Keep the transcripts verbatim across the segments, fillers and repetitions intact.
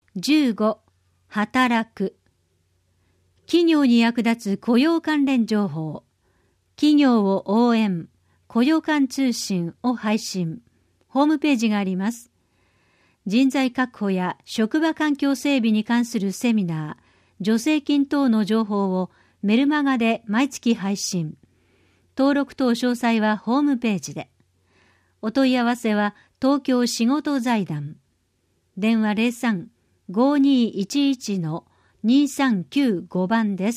じゅうご、働く。企業に役立つ雇用関連情報、企業を応援、雇用間通信を配信、ホームページがあります。人材確保や職場環境整備に関するセミナー、助成金等の情報をメルマガで毎月配信。登録等詳細はホームページで。お問い合わせは東京仕事財団。電話 ゼロさん ごーにーいちいち のにさんきゅうご 番です。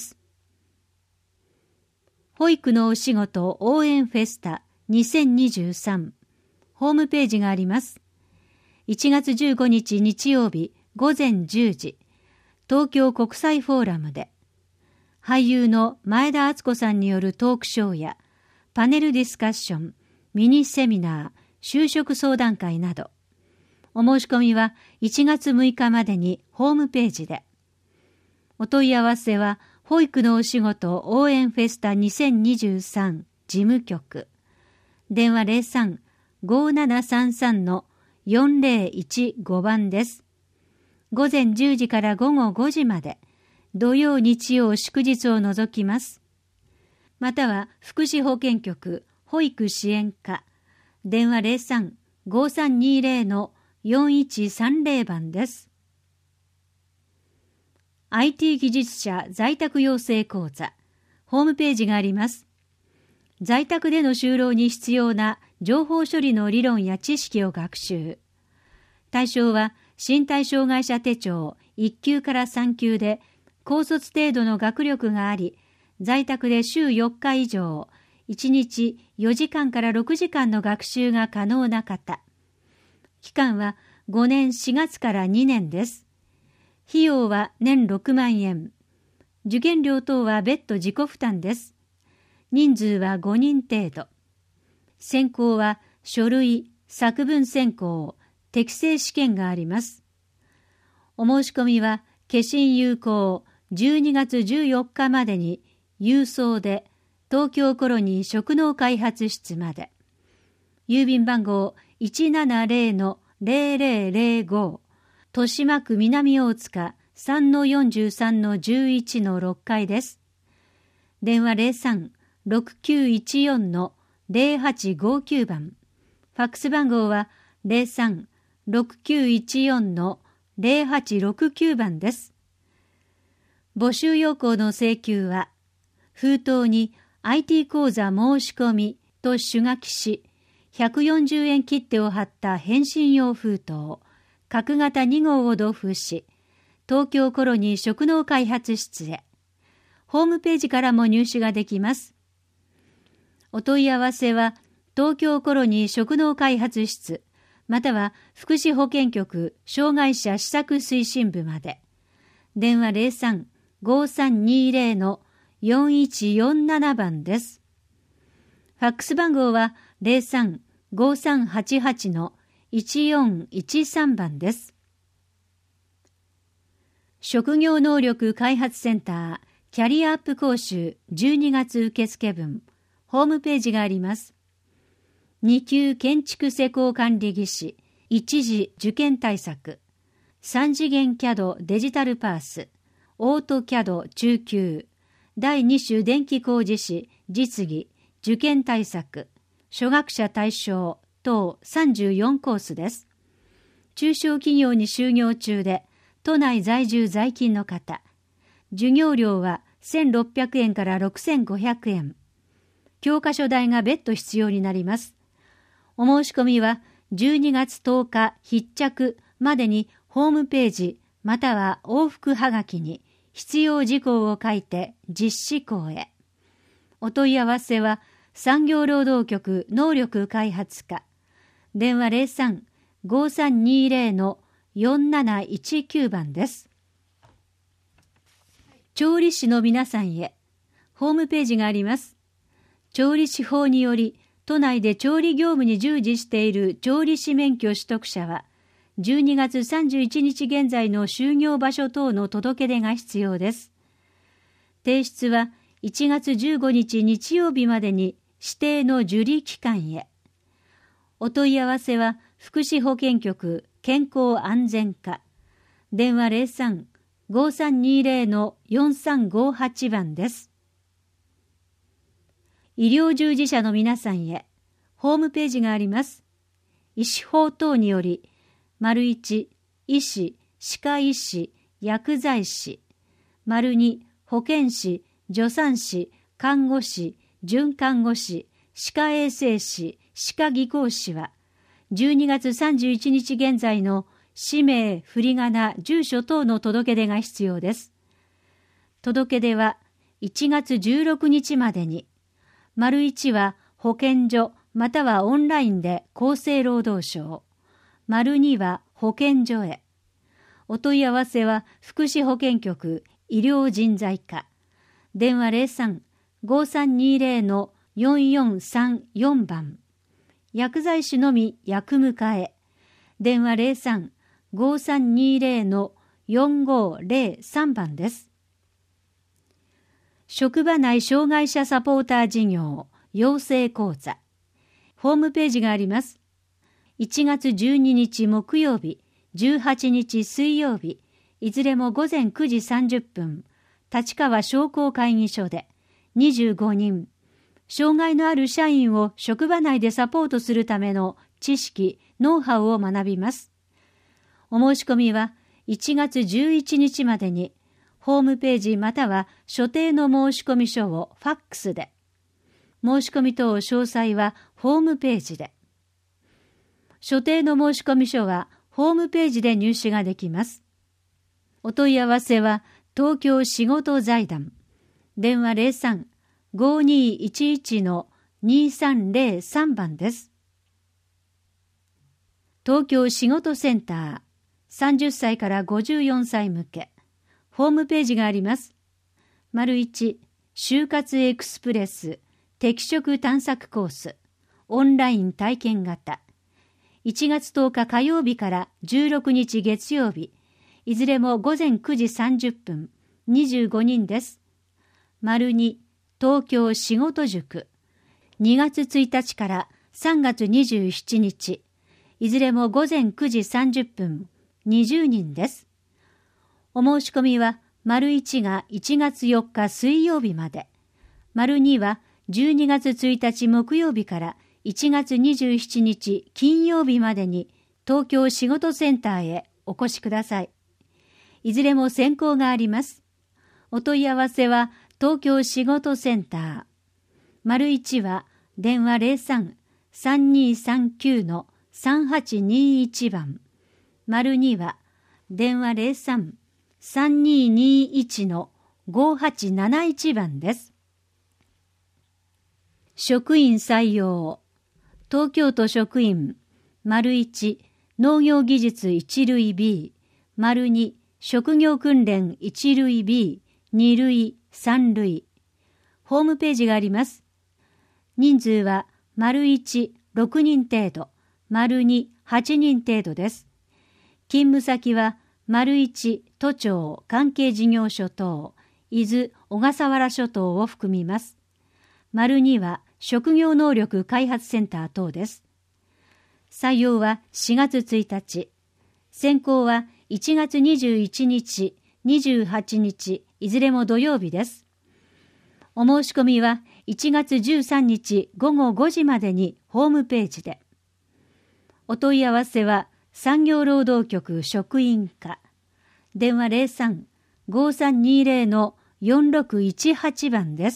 保育のお仕事応援フェスタにせんにじゅうさん。ホームページがあります。いちがつじゅうごにち日曜日ごぜんじゅうじ、東京国際フォーラムで、俳優の前田敦子さんによるトークショーや、パネルディスカッション、ミニセミナー、就職相談会など、お申し込みはいちがつむいかまでにホームページで。お問い合わせは、保育のお仕事応援フェスタにせんにじゅうさん事務局。電話 ゼロさん ごーななさんさん のよんぜろいちご 番です。午前じゅうじから午後ごじまで、土曜日曜祝日を除きます。または、福祉保健局保育支援課。電話 ゼロさん ごーさんにーぜろ のよんいちさんぜろ 番です。アイティー 技術者在宅養成講座、ホームページがあります。在宅での就労に必要な情報処理の理論や知識を学習。対象は身体障害者手帳いっきゅうからさんきゅうで高卒程度の学力があり、在宅で週よっか以上、いちにちよじかんからろくじかんの学習が可能な方。期間はごねんしがつからにねんです。費用は年ろくまんえん。受験料等は別途自己負担です。人数はごにん程度。選考は書類、作文選考、適正試験があります。お申し込みは消印有効じゅうにがつじゅうよっかまでに郵送で東京コロニー職能開発室まで。郵便番号 いちななぜろのぜろぜろぜろご 豊島区南大塚 さんのよんじゅうさんのじゅういちのろっかいです。電話 ゼロさん ろくきゅういちよんのぜろはちごきゅう 番。ファックス番号は ゼロさん ろくきゅういちよんのぜろはちろくきゅう 番です。募集要項の請求は、封筒に アイティー 講座申し込みと手書きし、ひゃくよんじゅうえん切手を貼った返信用封筒、角型にごうを同封し、東京コロニー職能開発室へ。ホームページからも入手ができます。お問い合わせは、東京コロニー職能開発室、または福祉保健局障害者施策推進部まで。電話 ゼロさん ごーさんにーぜろ のよんいちよんなな 番です。ファックス番号は ゼロさん ごーさんはちはち のいちよんいちさん 番です。職業能力開発センターキャリアアップ講習じゅうにがつ受付分、ホームページがあります。にきゅう建築施工管理技師一次受験対策、さん次元 キャド デジタルパース、オート キャド 中級、だいに種電気工事士実技受験対策、初学者対象等さんじゅうよんコースです。中小企業に就業中で都内在住在勤の方、授業料はせんろっぴゃくえんからろくせんごひゃくえん。教科書代が別途必要になります。お申し込みはじゅうにがつとおか必着までにホームページまたは往復はがきに必要事項を書いて実施校へ。お問い合わせは産業労働局能力開発課。電話 ゼロさん ごーさんにーぜろ のよんなないちきゅう 番です。調理師の皆さんへ、ホームページがあります。調理師法により、都内で調理業務に従事している調理師免許取得者は、じゅうにがつさんじゅういちにち現在の就業場所等の届け出が必要です。提出はいちがつじゅうごにち日曜日までに指定の受理機関へ。お問い合わせは福祉保健局健康安全課。 電話 ゼロさん ごーさんにーゼロ のよんさんごはち 番です。医療従事者の皆さんへ、ホームページがあります。医師法等により、丸いち、医師、歯科医師、薬剤師、丸に、保健師、助産師、看護師、准看護師、歯科衛生士、歯科技工士は、じゅうにがつさんじゅういちにち現在の氏名、振り仮名、住所等の届け出が必要です。届け出はいちがつじゅうろくにちまでに、丸いちは保健所またはオンラインで厚生労働省、丸には保健所へ。お問い合わせは福祉保健局医療人材課、電話 ゼロさん ごーさんにーゼロ のよんよんさんよん 番、薬剤師のみ薬務課へ、電話 ゼロさん ごーさんにーゼロ のよんごーゼロさん 番です。職場内障害者サポーター事業養成講座、ホームページがあります。いちがつじゅうににち木曜日、じゅうはちにち水曜日、いずれもごぜんくじさんじゅっぷん、立川商工会議所でにじゅうごにん、障害のある社員を職場内でサポートするための知識、ノウハウを学びます。お申し込みはいちがつじゅういちにちまでに、ホームページまたは所定の申込書をファックスで、申し込み等詳細はホームページで、所定の申込書はホームページで入手ができます。お問い合わせは東京仕事財団、電話 ゼロさん ごーにーいちいち のにーさんゼロさん 番です。東京仕事センター、さんじゅっさいからごじゅうよんさい向け、ホームページがあります。丸いち、就活エクスプレス、適職探索コース、オンライン体験型。いちがつとおか火曜日からじゅうろくにち月曜日、いずれもごぜんくじさんじゅっぷん、にじゅうごにんです。丸に、東京仕事塾、にがつついたちからさんがつにじゅうしちにち、いずれもごぜんくじさんじゅっぷん、にじゅうにんです。お申し込みは、丸いちがいちがつよっか水曜日まで、丸にはじゅうにがつついたち木曜日からいちがつにじゅうしちにち金曜日までに東京仕事センターへお越しください。いずれも選考があります。お問い合わせは東京仕事センター。丸いちは電話 ゼロさん さんにーさんきゅう のさんはちにーいち 番。丸には電話 ゼロさん さんにーにーいち のごはちなないち 番です。職員採用。東京都職員、丸いち、農業技術いちるい ビー、丸に、職業訓練いちるい ビー、にるい、さんるい。ホームページがあります。人数は、丸いち、ろくにん程度、丸に、はちにん程度です。勤務先は、丸いち、都庁、関係事業所等、伊豆、小笠原諸島を含みます。丸には、職業能力開発センター等です。採用はしがつついたち。選考はいちがつにじゅういちにち、にじゅうはちにち、いずれも土曜日です。お申し込みはいちがつじゅうさんにちごごごじまでにホームページで。お問い合わせは産業労働局職員課。電話 ゼロさん ごーさんにーゼロ のよんろくいちはち 番です。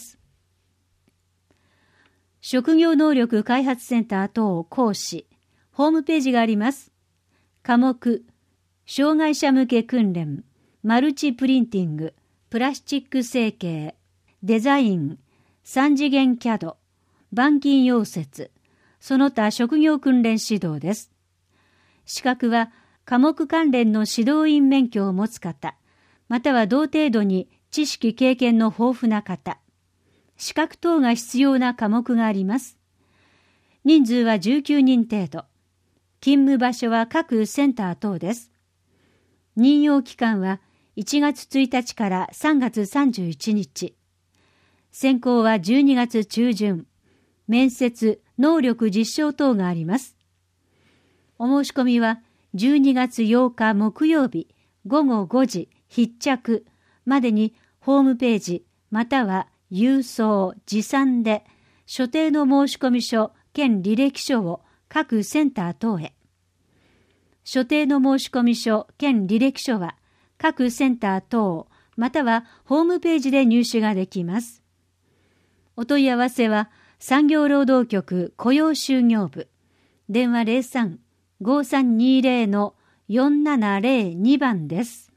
職業能力開発センター等講師、ホームページがあります。科目、障害者向け訓練、マルチプリンティング、プラスチック成形、デザイン、三次元 キャド、板金溶接、その他職業訓練指導です。資格は科目関連の指導員免許を持つ方、または同程度に知識経験の豊富な方、資格等が必要な科目があります。人数はじゅうきゅうにん程度。勤務場所は各センター等です。任用期間はいちがつついたちからさんがつさんじゅういちにち。選考はじゅうにがつちゅうじゅん。面接、能力実証等があります。お申し込みはじゅうにがつようか木曜日ごごごじ必着までにホームページまたは郵送持参で所定の申込書兼履歴書を各センター等へ。所定の申込書兼履歴書は各センター等またはホームページで入手ができます。お問い合わせは産業労働局雇用就業部電話 ゼロさん ごさんにゼロ のよんななゼロに 番です。